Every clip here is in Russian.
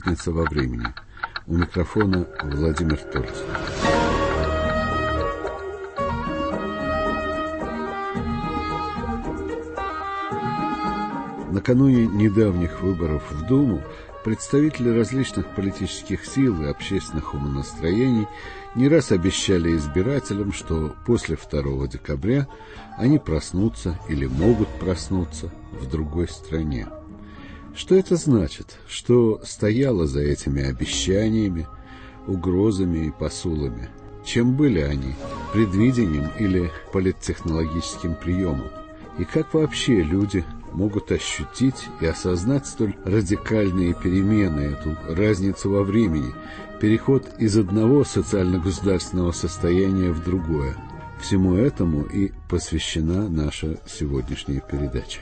«Разница во времени». У микрофона Владимир Торц. Накануне недавних выборов в Думу представители различных политических сил и общественных умонастроений не раз обещали избирателям, что после 2 декабря они проснутся или могут проснуться в другой стране. Что это значит? Что стояло за этими обещаниями, угрозами и посулами? Чем были они? Предвидением или политтехнологическим приемом? И как вообще люди могут ощутить и осознать столь радикальные перемены, эту разницу во времени, переход из одного социально-государственного состояния в другое? Всему этому и посвящена наша сегодняшняя передача.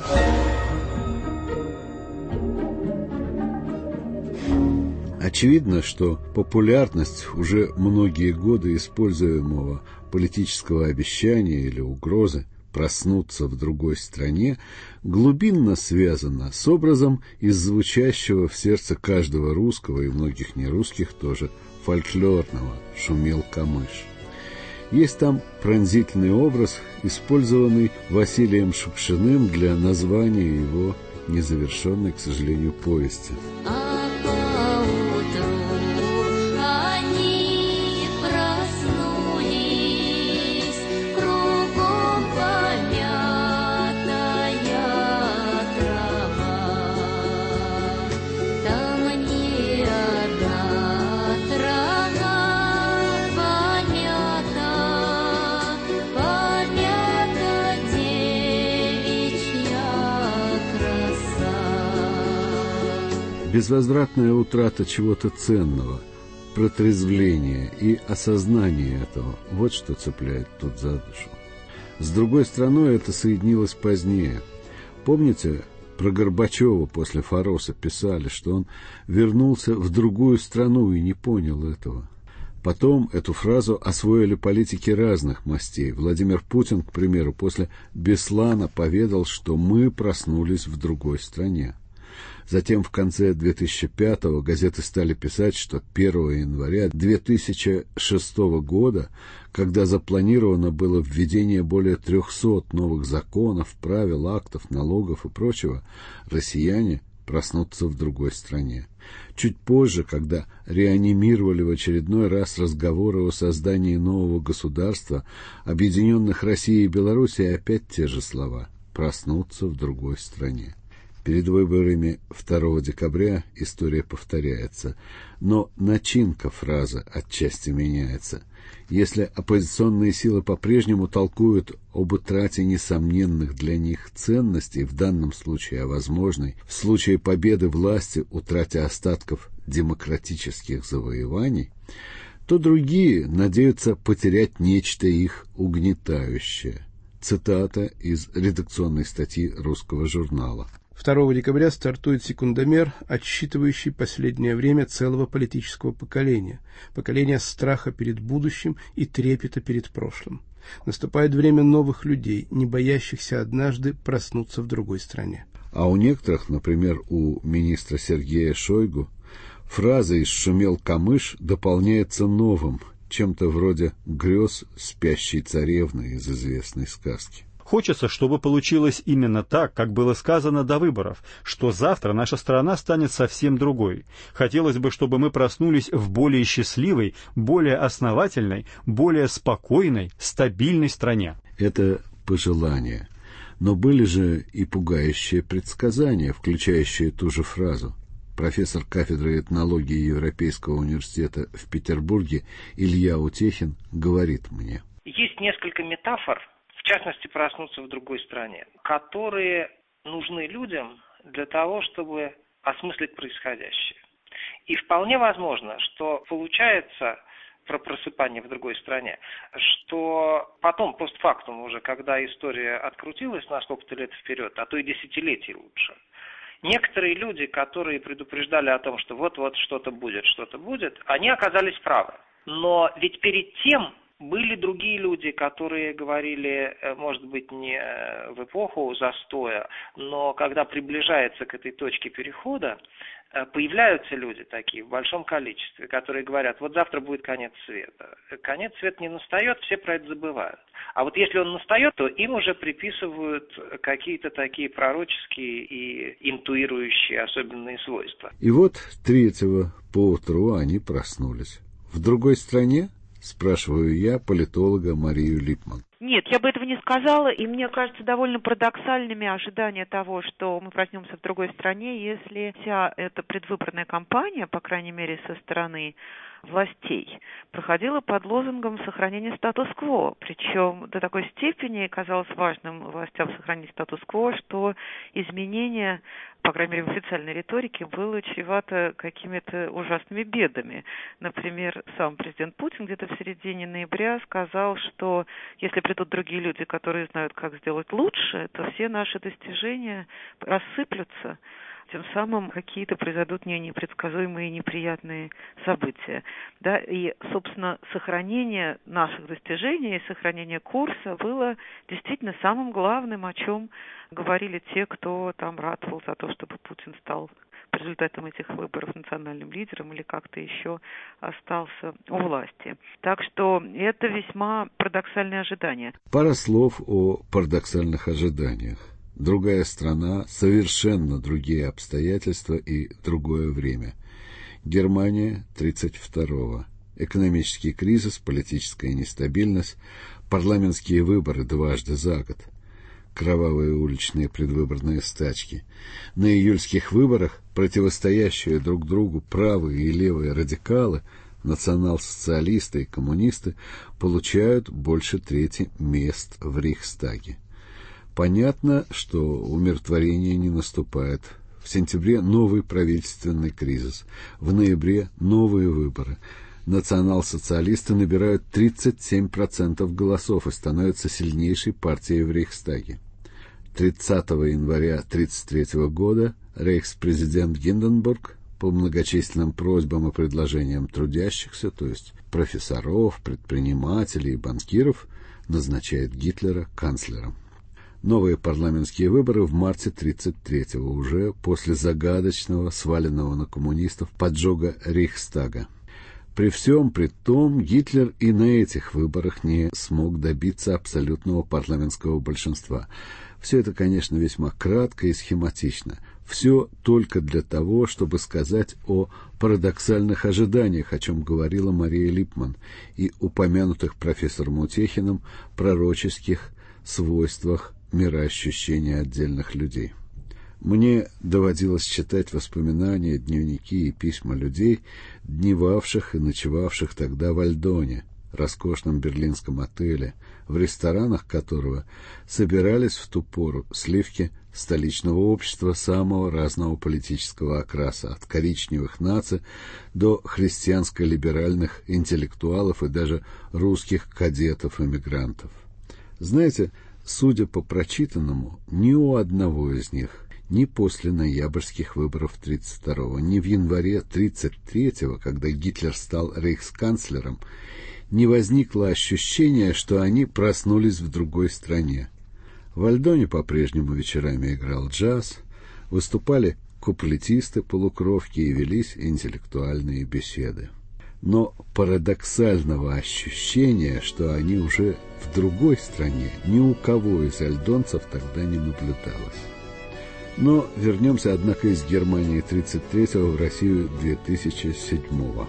Очевидно, что популярность уже многие годы используемого политического обещания или угрозы проснуться в другой стране глубинно связана с образом из звучащего в сердце каждого русского и многих нерусских тоже фольклорного «Шумел камыш». Есть там пронзительный образ, использованный Василием Шукшиным для названия его незавершенной, к сожалению, повести. Безвозвратная утрата чего-то ценного, протрезвление и осознание этого – вот что цепляет тут за душу. С другой стороны, это соединилось позднее. Помните, про Горбачева после «Фороса» писали, что он вернулся в другую страну и не понял этого. Потом эту фразу освоили политики разных мастей. Владимир Путин, к примеру, после Беслана поведал, что мы проснулись в другой стране. Затем в конце 2005-го газеты стали писать, что 1 января 2006 года, когда запланировано было введение более 300 новых законов, правил, актов, налогов и прочего, россияне проснутся в другой стране. Чуть позже, когда реанимировали в очередной раз разговоры о создании нового государства, объединенных Россией и Белоруссией, опять те же слова – проснуться в другой стране. Перед выборами 2 декабря история повторяется, но начинка фразы отчасти меняется. Если оппозиционные силы по-прежнему толкуют об утрате несомненных для них ценностей, в данном случае о возможной, в случае победы власти, утрате остатков демократических завоеваний, то другие надеются потерять нечто их угнетающее. Цитата из редакционной статьи «Русского журнала». 2 декабря стартует секундомер, отсчитывающий последнее время целого политического поколения. Поколение страха перед будущим и трепета перед прошлым. Наступает время новых людей, не боящихся однажды проснуться в другой стране. А у некоторых, например, у министра Сергея Шойгу, фраза из «Шумел камыш» дополняется новым, чем-то вроде грез спящей царевны из известной сказки. Хочется, чтобы получилось именно так, как было сказано до выборов, что завтра наша страна станет совсем другой. Хотелось бы, чтобы мы проснулись в более счастливой, более основательной, более спокойной, стабильной стране. Это пожелание. Но были же и пугающие предсказания, включающие ту же фразу. Профессор кафедры этнологии Европейского университета в Петербурге Илья Утехин говорит мне. Есть несколько метафор, в частности, проснуться в другой стране, которые нужны людям для того, чтобы осмыслить происходящее. И вполне возможно, что получается про просыпание в другой стране, что потом, постфактум уже, когда история открутилась на сколько-то лет вперед, а то и десятилетий лучше, некоторые люди, которые предупреждали о том, что вот-вот что-то будет, они оказались правы. Но ведь перед тем были другие люди, которые говорили, может быть, не в эпоху застоя, но когда приближается к этой точке перехода, появляются люди такие в большом количестве, которые говорят, вот завтра будет конец света. Конец света не настает, все про это забывают. А вот если он настает, то им уже приписывают какие-то такие пророческие и интуирующие особенные свойства. И вот 3-го поутру они проснулись. В другой стране? Спрашиваю я политолога Марию Липман. Нет, я бы этого не сказала, и мне кажется довольно парадоксальными ожидания того, что мы проснемся в другой стране, если вся эта предвыборная кампания, по крайней мере со стороны властей, проходила под лозунгом сохранения статус-кво. Причем до такой степени казалось важным властям сохранить статус-кво, что изменение, по крайней мере в официальной риторике, было чревато какими-то ужасными бедами. Например, сам президент Путин где-то в середине ноября сказал, что если придут другие люди, которые знают, как сделать лучше, то все наши достижения рассыплются. Тем самым какие-то произойдут непредсказуемые и неприятные события. Да? И, собственно, сохранение наших достижений и сохранение курса было действительно самым главным, о чем говорили те, кто там ратовал за то, чтобы Путин стал по результатам этих выборов национальным лидером или как-то еще остался у власти. Так что это весьма парадоксальные ожидания. Пара слов о парадоксальных ожиданиях. Другая страна, совершенно другие обстоятельства и другое время. Германия 32-го. Экономический кризис, политическая нестабильность, парламентские выборы дважды за год. Кровавые уличные предвыборные стачки. На июльских выборах противостоящие друг другу правые и левые радикалы, национал-социалисты и коммунисты, получают больше трети мест в Рейхстаге. Понятно, что умиротворение не наступает. В сентябре новый правительственный кризис. В ноябре новые выборы. Национал-социалисты набирают 37% голосов и становятся сильнейшей партией в Рейхстаге. 30 января 1933 года рейхспрезидент Гинденбург по многочисленным просьбам и предложениям трудящихся, то есть профессоров, предпринимателей и банкиров, назначает Гитлера канцлером. Новые парламентские выборы в марте 1933-го, уже после загадочного, сваленного на коммунистов, поджога Рейхстага. При всем при том, Гитлер и на этих выборах не смог добиться абсолютного парламентского большинства. Все это, конечно, весьма кратко и схематично. Все только для того, чтобы сказать о парадоксальных ожиданиях, о чем говорила Мария Липман, и упомянутых профессором Утехиным пророческих свойствах мироощущения отдельных людей. Мне доводилось читать воспоминания, дневники и письма людей, дневавших и ночевавших тогда в Альдоне, роскошном берлинском отеле, в ресторанах которого собирались в ту пору сливки столичного общества самого разного политического окраса, от коричневых наци до христианско-либеральных интеллектуалов и даже русских кадетов-эмигрантов. Знаете, судя по прочитанному, ни у одного из них, ни после ноябрьских выборов 1932-го, ни в январе 1933-го, когда Гитлер стал рейхсканцлером, не возникло ощущения, что они проснулись в другой стране. В Альдоне по-прежнему вечерами играл джаз, выступали куплетисты-полукровки и велись интеллектуальные беседы. Но парадоксального ощущения, что они уже в другой стране, ни у кого из альдонцев тогда не наблюдалось. Но вернемся, однако, из Германии 1933-го в Россию 2007-го.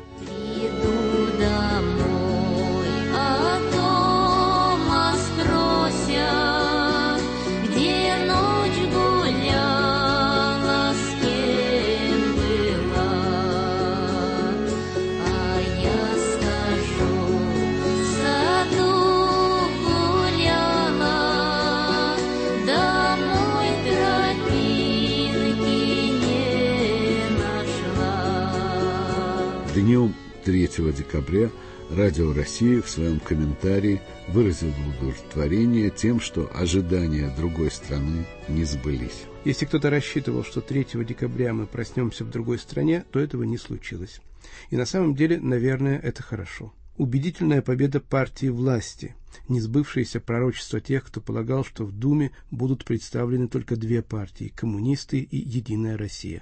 Днем 3 декабря Радио России в своем комментарии выразило удовлетворение тем, что ожидания другой страны не сбылись. Если кто-то рассчитывал, что 3 декабря мы проснемся в другой стране, то этого не случилось. И на самом деле, наверное, это хорошо. Убедительная победа партии власти, несбывшееся пророчество тех, кто полагал, что в Думе будут представлены только две партии – коммунисты и Единая Россия.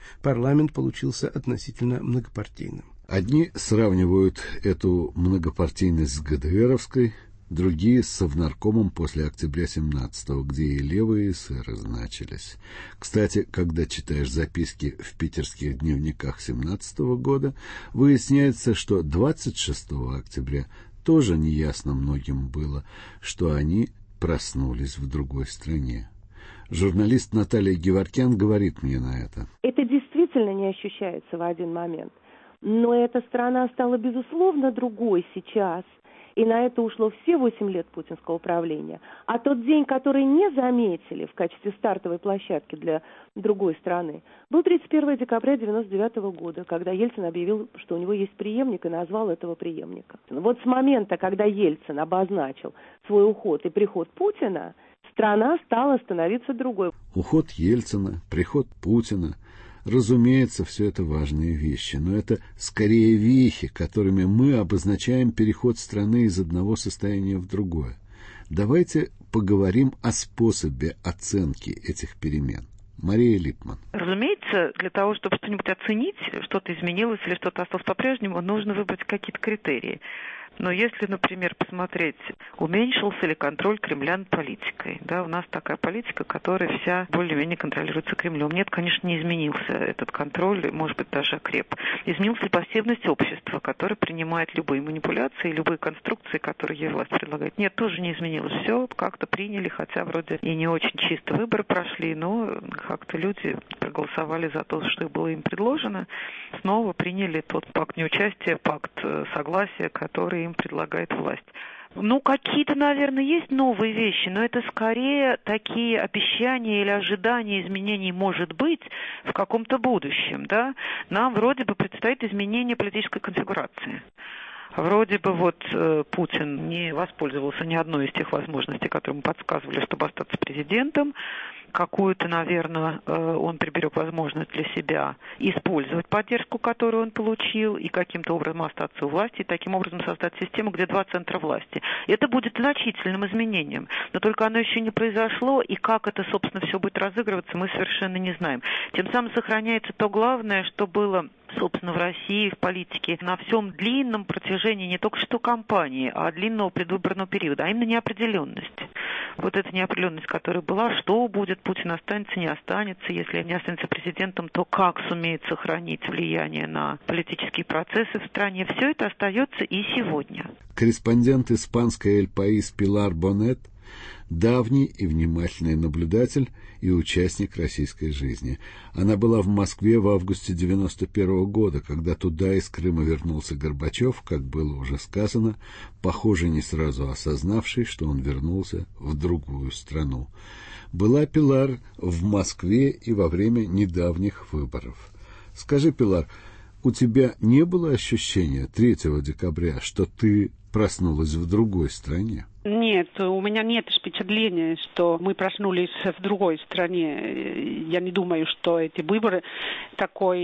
Парламент получился относительно многопартийным. Одни сравнивают эту многопартийность с ГДРовской, другие с Совнаркомом после октября 17-го, где и левые эсеры значились. Кстати, когда читаешь записки в питерских дневниках 17-го года, выясняется, что 26 октября тоже неясно многим было, что они проснулись в другой стране. Журналист Наталья Геворкян говорит мне на это. Это действительно не ощущается в один момент. Но эта страна стала, безусловно, другой сейчас. И на это ушло все 8 лет путинского правления. А тот день, который не заметили в качестве стартовой площадки для другой страны, был 31 декабря 1999 года, когда Ельцин объявил, что у него есть преемник, и назвал этого преемника. Вот с момента, когда Ельцин обозначил свой уход и приход Путина, страна стала становиться другой. Уход Ельцина, приход Путина. Разумеется, все это важные вещи, но это скорее вехи, которыми мы обозначаем переход страны из одного состояния в другое. Давайте поговорим о способе оценки этих перемен. Мария Липман. Разумеется, для того, чтобы что-нибудь оценить, что-то изменилось или что-то осталось по-прежнему, нужно выбрать какие-то критерии. Но если, например, посмотреть, уменьшился ли контроль Кремля над политикой, да, у нас такая политика, которая вся более-менее контролируется Кремлем. Нет, конечно, не изменился этот контроль, может быть, даже окреп. Изменилась ли пассивность общества, которое принимает любые манипуляции, любые конструкции, которые ей власть предлагает? Нет, тоже не изменилось. Все как-то приняли, хотя вроде и не очень чисто выборы прошли, но как-то люди проголосовали за то, что было им предложено, снова приняли тот пакт неучастия, пакт согласия, который им предлагает власть. Ну, какие-то, наверное, есть новые вещи, но это скорее такие обещания или ожидания изменений, может быть, в каком-то будущем, да. Нам вроде бы предстоит изменение политической конфигурации. Вроде бы Путин не воспользовался ни одной из тех возможностей, которые ему подсказывали, чтобы остаться президентом. Какую-то, наверное, он приберег возможность для себя использовать поддержку, которую он получил, и каким-то образом остаться у власти, и таким образом создать систему, где два центра власти. Это будет значительным изменением, но только оно еще не произошло, и как это, собственно, все будет разыгрываться, мы совершенно не знаем. Тем самым сохраняется то главное, что было, собственно, в России, в политике, на всем длинном протяжении не только что кампании, а длинного предвыборного периода, а именно неопределенность. Вот эта неопределенность, которая была, что будет, Путин останется, не останется, если не останется президентом, то как сумеет сохранить влияние на политические процессы в стране, все это остается и сегодня. Корреспондент испанской «Эль Паис» Пилар Бонет давний и внимательный наблюдатель и участник российской жизни. Она была в Москве в августе 1991 года, когда туда из Крыма вернулся Горбачев, как было уже сказано, похоже, не сразу осознавший, что он вернулся в другую страну. Была Пилар в Москве и во время недавних выборов. Скажи, Пилар, у тебя не было ощущения 3 декабря, что ты проснулась в другой стране? Нет, у меня нет впечатления, что мы проснулись в другой стране. Я не думаю, что эти выборы такой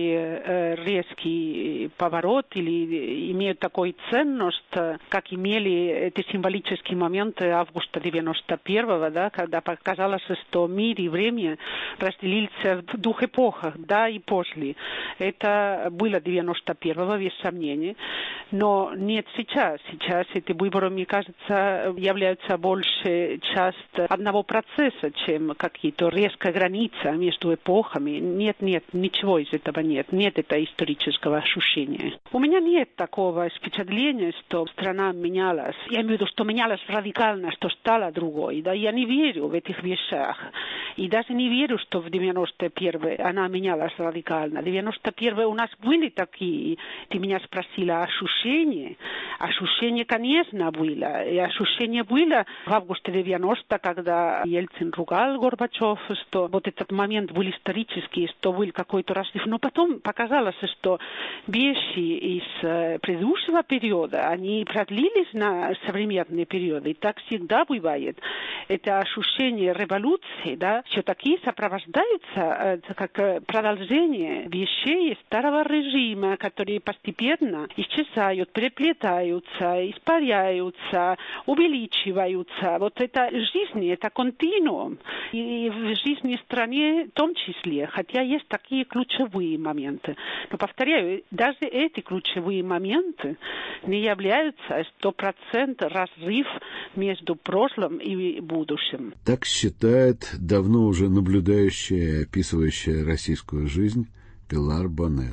резкий поворот или имеют такую ценность, как имели эти символические моменты августа 91-го, да, когда показалось, что мир и время разделились в двух эпохах, да, и после. Это было 91-го, без сомнений, но нет сейчас. Сейчас эти выборы, мне кажется, являются больше частью одного процесса, чем какие-то резкая граница между эпохами. Нет, ничего из этого нет. Нет этого исторического ощущения. У меня нет такого впечатления, что страна менялась. Я имею в виду, что менялась радикально, что стала другой. Да? Я не верю в этих вещах. И даже не верю, что в 91-й она менялась радикально. В 91-й у нас были такие, ты меня спросила, ощущения. Ощущение, конечно, было. И ощущение было в августе 90, когда Ельцин ругал Горбачев, что вот этот момент был исторический, что был какой-то разрыв. Но потом показалось, что вещи из предыдущего периода, они продлились на современные периоды. И так всегда бывает. Это ощущение революции, да, все-таки сопровождаются как продолжение вещей старого режима, которые постепенно исчезают, переплетаются, испаряются, увеличиваются, увеличиваются. Вот это жизнь, это континуум. И в жизни страны в том числе, хотя есть такие ключевые моменты. Но, повторяю, даже эти ключевые моменты не являются 100% разрыв между прошлым и будущим. Так считает давно уже наблюдающая и описывающая российскую жизнь Пилар Боннет.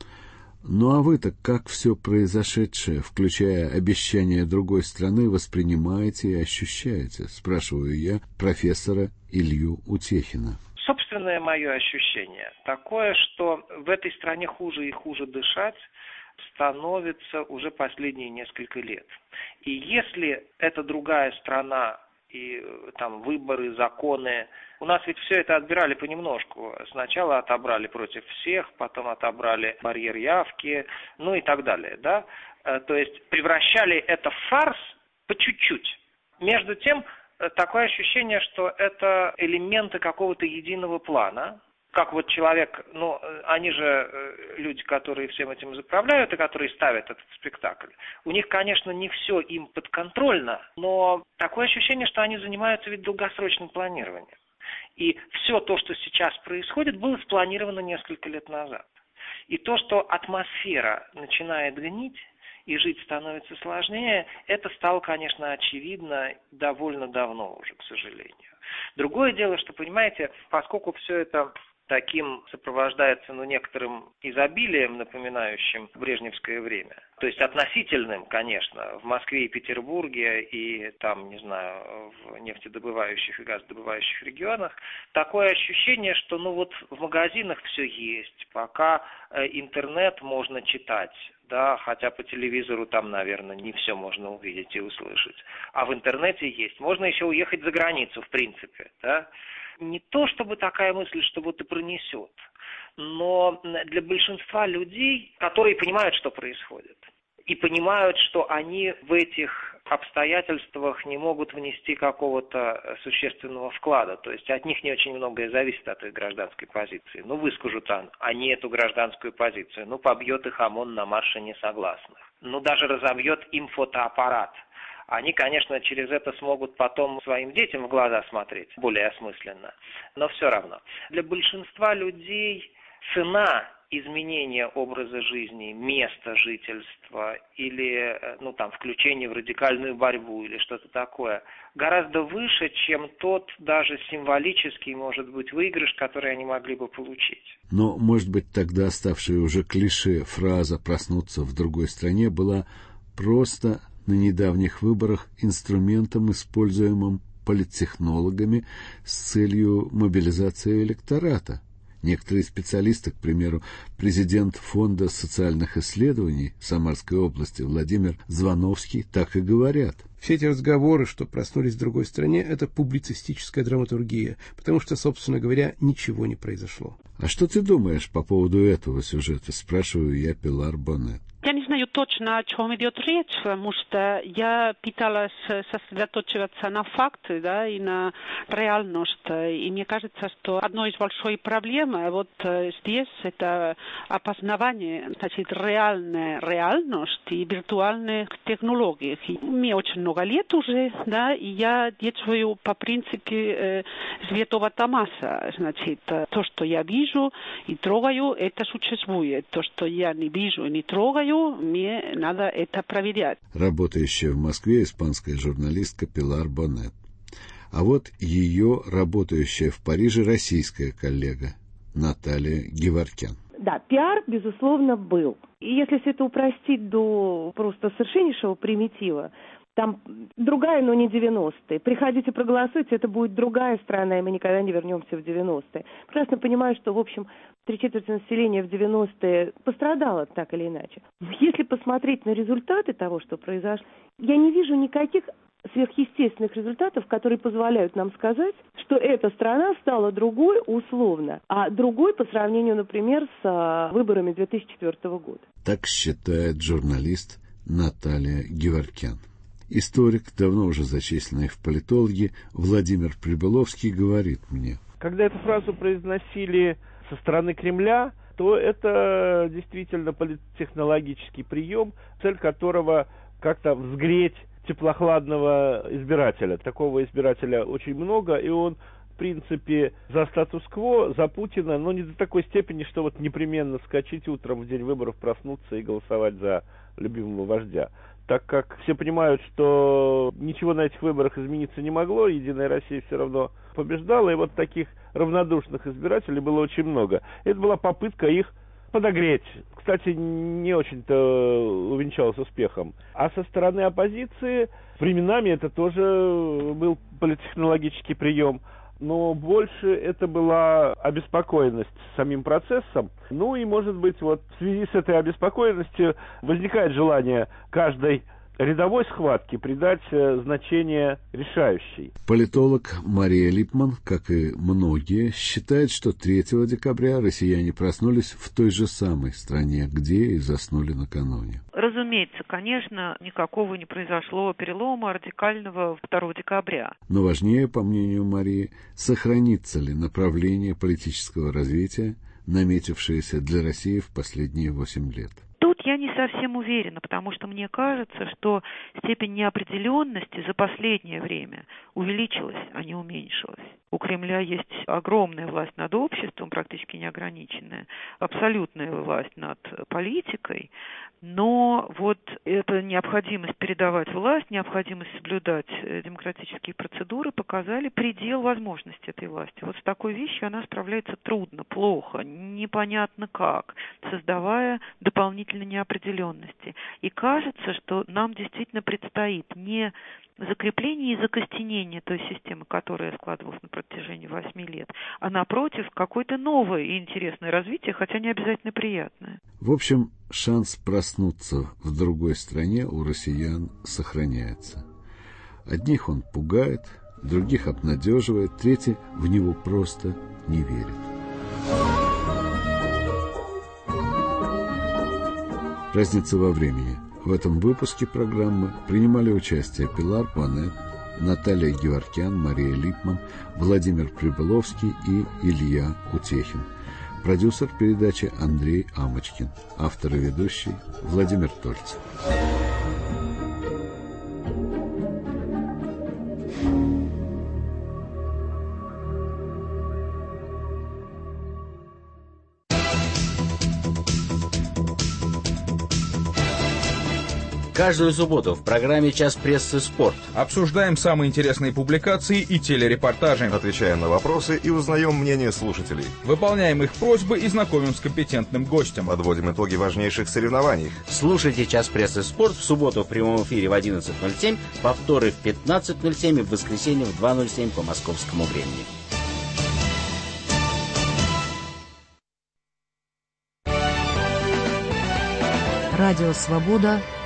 Ну а вы-то как все произошедшее, включая обещания другой страны, воспринимаете и ощущаете? Спрашиваю я профессора Илью Утехина. Собственное мое ощущение такое, что в этой стране хуже и хуже дышать становится уже последние несколько лет. И если это другая страна, и там выборы, законы. У нас ведь все это отбирали понемножку. Сначала отобрали против всех, потом отобрали барьер явки, ну и так далее, да? То есть превращали это в фарс по чуть-чуть. Между тем, такое ощущение, что это элементы какого-то единого плана. Как вот человек, ну, они же люди, которые всем этим заправляют и которые ставят этот спектакль. У них, конечно, не все им подконтрольно, но такое ощущение, что они занимаются ведь долгосрочным планированием. И все то, что сейчас происходит, было спланировано несколько лет назад. И то, что атмосфера начинает гнить, и жить становится сложнее, это стало, конечно, очевидно довольно давно уже, к сожалению. Другое дело, что, понимаете, поскольку все это таким сопровождается, некоторым изобилием, напоминающим брежневское время. То есть относительным, конечно, в Москве и Петербурге и там, не знаю, в нефтедобывающих и газодобывающих регионах, такое ощущение, что, в магазинах все есть, пока интернет можно читать, да, хотя по телевизору там, наверное, не все можно увидеть и услышать. А в интернете есть. Можно еще уехать за границу, в принципе, да. Не то, чтобы такая мысль, что вот и пронесет, но для большинства людей, которые понимают, что происходит, и понимают, что они в этих обстоятельствах не могут внести какого-то существенного вклада, то есть от них не очень многое зависит от их гражданской позиции. Выскажут они эту гражданскую позицию, побьет их ОМОН на марше несогласных, даже разобьет им фотоаппарат. Они, конечно, через это смогут потом своим детям в глаза смотреть более осмысленно. Но все равно. Для большинства людей цена изменения образа жизни, места жительства или включения в радикальную борьбу или что-то такое гораздо выше, чем тот даже символический, может быть, выигрыш, который они могли бы получить. Но, может быть, тогда ставшая уже клише фраза «проснуться в другой стране» была просто на недавних выборах инструментом, используемым политтехнологами с целью мобилизации электората. Некоторые специалисты, к примеру, президент Фонда социальных исследований Самарской области Владимир Звановский, так и говорят. Все эти разговоры, что проснулись в другой стране, это публицистическая драматургия, потому что, собственно говоря, ничего не произошло. А что ты думаешь по поводу этого сюжета, спрашиваю я Пилар Боннет. Я не знаю точно, о чем идет речь, потому что я пыталась сосредоточиваться на факты, да, и на реальность. И мне кажется, что одной из больших проблем вот здесь это опознавание, реальная реальность и виртуальных технологий. Мне очень много лет уже, да, и я действую по принципе Святого Томаса. То, что я вижу и трогаю, это существует. То, что я не вижу и не трогаю, мне надо это проверять. Работающая в Москве испанская журналистка Пилар Боннет. А вот ее работающая в Париже российская коллега Наталья Геворкян. Да, пиар, безусловно, был. И если все это упростить до просто совершеннейшего примитива, там другая, но не 90-е. Приходите, проголосуйте, это будет другая страна, и мы никогда не вернемся в 90-е. Прекрасно понимаю, что, в общем, 3/4 населения в 90-е пострадало так или иначе. Если посмотреть на результаты того, что произошло, я не вижу никаких сверхъестественных результатов, которые позволяют нам сказать, что эта страна стала другой условно, а другой по сравнению, например, с выборами 2004 года. Так считает журналист Наталья Геворкян. Историк, давно уже зачисленный в политологи, Владимир Прибыловский говорит мне. Когда эту фразу произносили со стороны Кремля, то это действительно политтехнологический прием, цель которого как-то взгреть теплохладного избирателя. Такого избирателя очень много, и он, в принципе, за статус-кво, за Путина, но не до такой степени, что вот непременно вскочить утром в день выборов, проснуться и голосовать за любимого вождя. Так как все понимают, что ничего на этих выборах измениться не могло, Единая Россия все равно побеждала, и вот таких равнодушных избирателей было очень много. Это была попытка их подогреть. Кстати, не очень-то увенчалась успехом. А со стороны оппозиции временами это тоже был политтехнологический прием. Но больше это была обеспокоенность самим процессом. Ну и, может быть, вот в связи с этой обеспокоенностью возникает желание каждой рядовой схватки придать значение решающей. Политолог Мария Липман, как и многие, считает, что 3 декабря россияне проснулись в той же самой стране, где и заснули накануне. Разумеется, конечно, никакого не произошло перелома радикального 2 декабря. Но важнее, по мнению Марии, сохранится ли направление политического развития, наметившееся для России в последние 8 лет. Тут я не совсем уверена, потому что мне кажется, что степень неопределенности за последнее время увеличилась, а не уменьшилась. У Кремля есть огромная власть над обществом, практически неограниченная, абсолютная власть над политикой, но вот эта необходимость передавать власть, необходимость соблюдать демократические процедуры показали предел возможностей этой власти. Вот с такой вещью она справляется трудно, плохо, непонятно как, создавая дополнительные неопределенности. И кажется, что нам действительно предстоит не закрепление и закостенение той системы, которая складывалась на протяжении 8 лет, а напротив, какое-то новое и интересное развитие, хотя не обязательно приятное. В общем, шанс проснуться в другой стране у россиян сохраняется. Одних он пугает, других обнадеживает, третьи в него просто не верят. Разница во времени. В этом выпуске программы принимали участие Пилар Пуанет, Наталья Геворкян, Мария Липман, Владимир Прибыловский и Илья Утехин. Продюсер передачи Андрей Амочкин. Автор и ведущий Владимир Тольцев. Каждую субботу в программе «Час прессы. Спорт» обсуждаем самые интересные публикации и телерепортажи. Отвечаем на вопросы и узнаем мнение слушателей. Выполняем их просьбы и знакомим с компетентным гостем. Подводим итоги важнейших соревнований. Слушайте «Час прессы. Спорт» в субботу в прямом эфире в 11:07, повторы в 15:07 и в воскресенье в 2:07 по московскому времени. Радио «Свобода»,